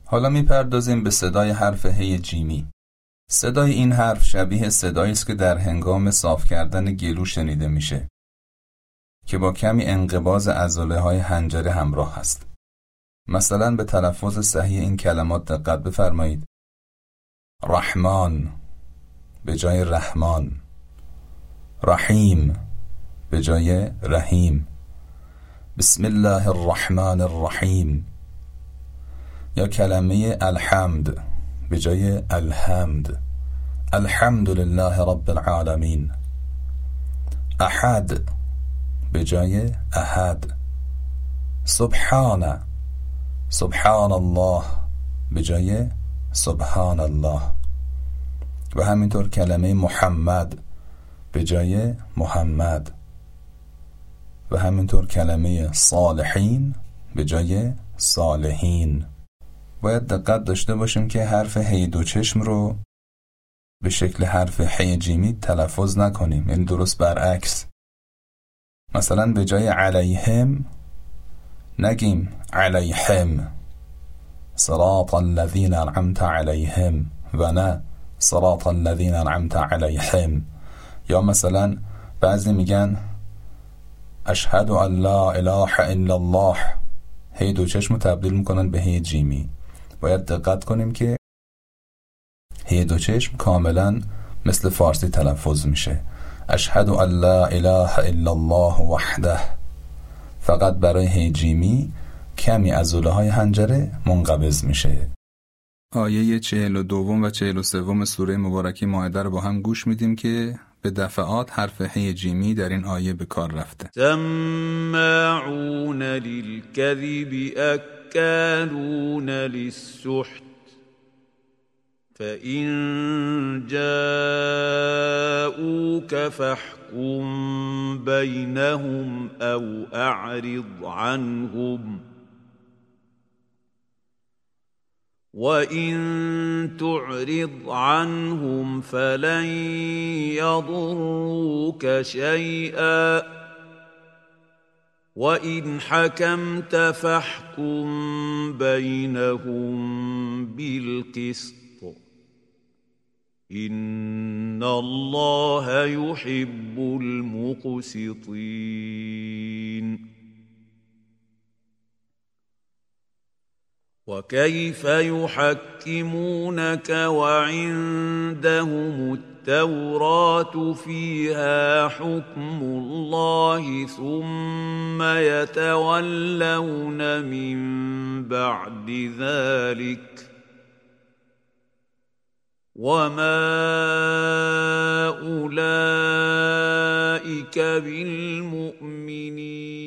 حالا میپردازیم به صدای حرف هی جیمی. صدای این حرف شبیه صدایی است که در هنگام صاف کردن گلو شنیده میشه که با کمی انقباض عضله‌های حنجره همراه است. مثلا به تلفظ صحیح این کلمات دقت بفرمایید. رحمان به جای رحمان، رحیم به جای رحیم، بسم الله الرحمن الرحیم، یا کلمه الحمد به جای الحمد، الحمد لله رب العالمین، احد به جای احد، سبحان، سبحان الله به جای سبحان الله، و همینطور کلمه محمد به جای محمد، و همینطور کلمه صالحین به جای صالحین. باید دقت داشته باشیم که حرف هی دو چشم رو به شکل حرف هی جیمی تلفظ نکنیم، یعنی درست برعکس. مثلا به جای علیهم نگیم علیهم صراط الذین انعمت علیهم، و نه صراط الذین انعمت علیهم. یا مثلا بعضی میگن اشهد ان لا اله الا الله، هی دو چشم رو تبدیل میکنن به هی جیمی. باید دقت کنیم که هی دو چشم کاملا مثل فارسی تلفظ میشه. اشهد ان لا اله الا الله وحده، فقط برای هی جیمی کمی از عضله‌های حنجره منقبض میشه. آیه 42 و 43 سوره مبارکه مائده رو با هم گوش میدیم که به دفعات حرف هی جیمی در این آیه به کار رفته. سماعون للكذب اکالون للسحت فإن جاءوك فاحكم بينهم أو أعرض عنهم وإن تعرض عنهم فلن يضروك شيئا وإن حكمت فاحكم بينهم بالقسط إن الله يحب المقسطين وكيف يحكمونك وعندهم التوراة فيها حكم الله ثم يتولون من بعد ذلك وما أولئك بالمؤمنين